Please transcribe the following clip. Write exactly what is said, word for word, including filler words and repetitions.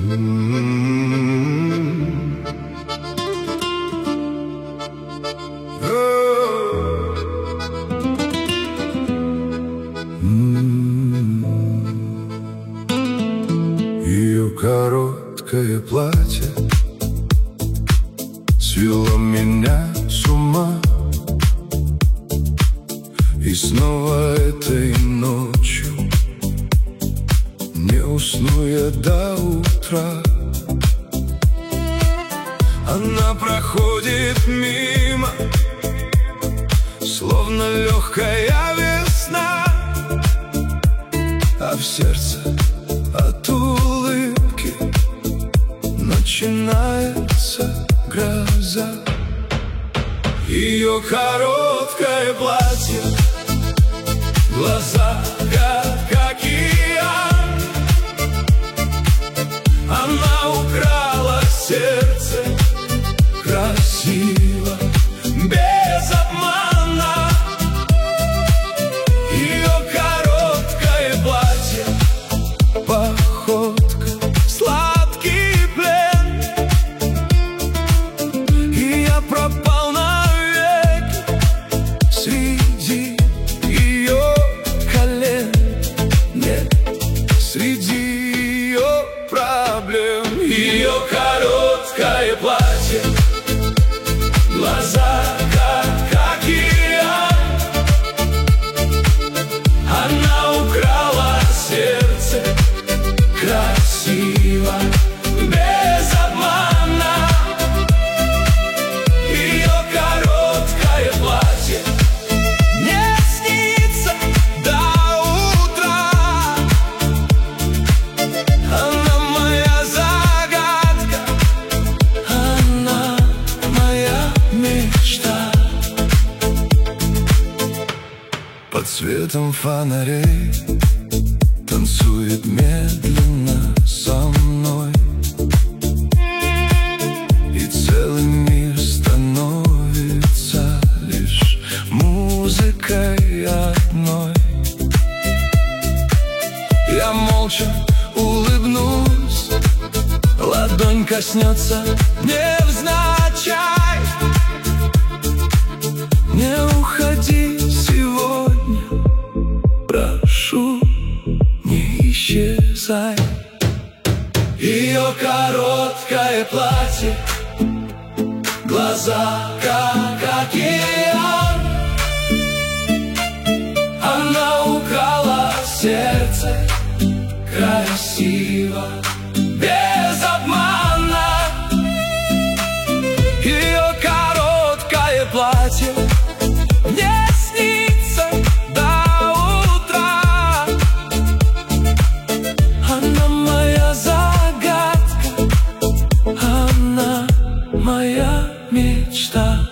Ее короткое платье свело меня с ума, и снова этой ночью не усну я до утра. Она проходит мимо, словно легкая весна, а в сердце от улыбки начинается гроза. Ее короткое платье, глаза как океан. Она украла сердце красиво, без обмана. Ее короткое платье, походка, сладкий плен, и я пропал навеки среди ее колен. Нет, среди ее проблем. Ее короткое платье, глаза как океан. Она украла сердце красиво, без обмана. Ее короткое платье мне снится до утра. Она моя загадка, она моя мечта. Под светом фонарей танцует медленно со мной, и целый мир становится лишь музыкой одной. Я молча улыбнусь, ладонь коснется невзначай. Не уходи сегодня, прошу, не исчезай. Ее короткое платье, глаза как океан. Она украла сердце красиво, без обмана. Ее короткое платье мне снится до утра. Она моя загадка, она моя мечта.